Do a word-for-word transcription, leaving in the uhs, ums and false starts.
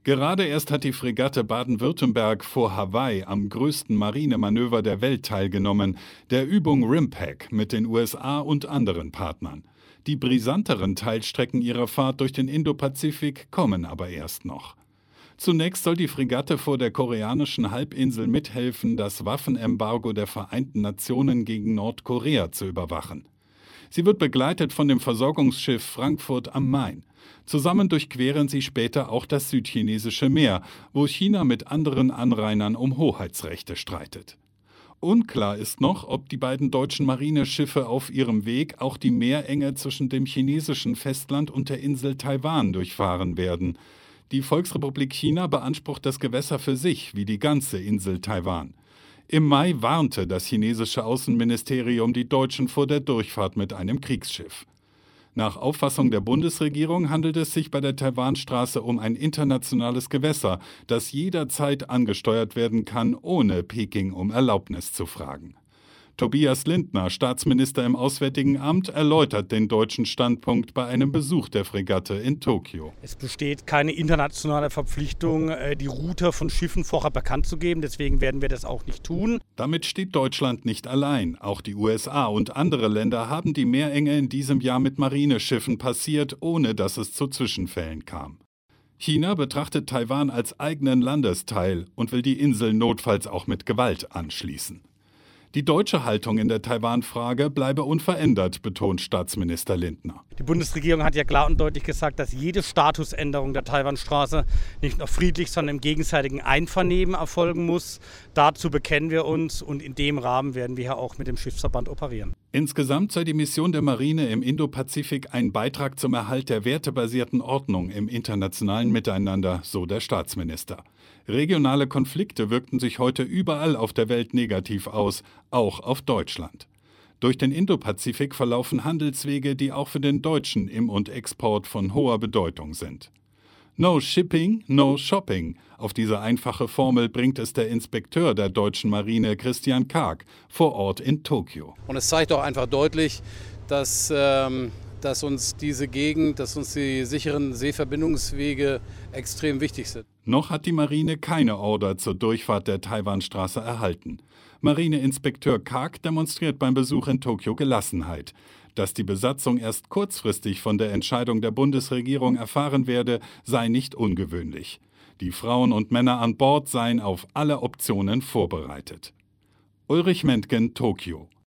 Gerade erst hat die Fregatte Baden-Württemberg vor Hawaii am größten Marinemanöver der Welt teilgenommen, der Übung RIMPAC mit den U S A und anderen Partnern. Die brisanteren Teilstrecken ihrer Fahrt durch den Indopazifik kommen aber erst noch. Zunächst soll die Fregatte vor der koreanischen Halbinsel mithelfen, das Waffenembargo der Vereinten Nationen gegen Nordkorea zu überwachen. Sie wird begleitet von dem Versorgungsschiff Frankfurt am Main. Zusammen durchqueren sie später auch das südchinesische Meer, wo China mit anderen Anrainern um Hoheitsrechte streitet. Unklar ist noch, ob die beiden deutschen Marineschiffe auf ihrem Weg auch die Meerenge zwischen dem chinesischen Festland und der Insel Taiwan durchfahren werden. Die Volksrepublik China beansprucht das Gewässer für sich, wie die ganze Insel Taiwan. Im Mai warnte das chinesische Außenministerium die Deutschen vor der Durchfahrt mit einem Kriegsschiff. Nach Auffassung der Bundesregierung handelt es sich bei der Taiwanstraße um ein internationales Gewässer, das jederzeit angesteuert werden kann, ohne Peking um Erlaubnis zu fragen. Tobias Lindner, Staatsminister im Auswärtigen Amt, erläutert den deutschen Standpunkt bei einem Besuch der Fregatte in Tokio. Es besteht keine internationale Verpflichtung, die Route von Schiffen vorher bekannt zu geben. Deswegen werden wir das auch nicht tun. Damit steht Deutschland nicht allein. Auch die U S A und andere Länder haben die Meerenge in diesem Jahr mit Marineschiffen passiert, ohne dass es zu Zwischenfällen kam. China betrachtet Taiwan als eigenen Landesteil und will die Insel notfalls auch mit Gewalt anschließen. Die deutsche Haltung in der Taiwan-Frage bleibe unverändert, betont Staatsminister Lindner. Die Bundesregierung hat ja klar und deutlich gesagt, dass jede Statusänderung der Taiwanstraße nicht nur friedlich, sondern im gegenseitigen Einvernehmen erfolgen muss. Dazu bekennen wir uns und in dem Rahmen werden wir ja auch mit dem Schiffsverband operieren. Insgesamt sei die Mission der Marine im Indopazifik ein Beitrag zum Erhalt der wertebasierten Ordnung im internationalen Miteinander, so der Staatsminister. Regionale Konflikte wirkten sich heute überall auf der Welt negativ aus, auch auf Deutschland. Durch den Indopazifik verlaufen Handelswege, die auch für den Deutschen Im- und Export von hoher Bedeutung sind. No shipping, no shopping. Auf diese einfache Formel bringt es der Inspekteur der deutschen Marine Christian Karg vor Ort in Tokio. Und es zeigt auch einfach deutlich, dass, ähm, dass uns diese Gegend, dass uns die sicheren Seeverbindungswege extrem wichtig sind. Noch hat die Marine keine Order zur Durchfahrt der Taiwanstraße erhalten. Marineinspekteur Karg demonstriert beim Besuch in Tokio Gelassenheit. Dass die Besatzung erst kurzfristig von der Entscheidung der Bundesregierung erfahren werde, sei nicht ungewöhnlich. Die Frauen und Männer an Bord seien auf alle Optionen vorbereitet. Ulrich Mentgen, Tokio.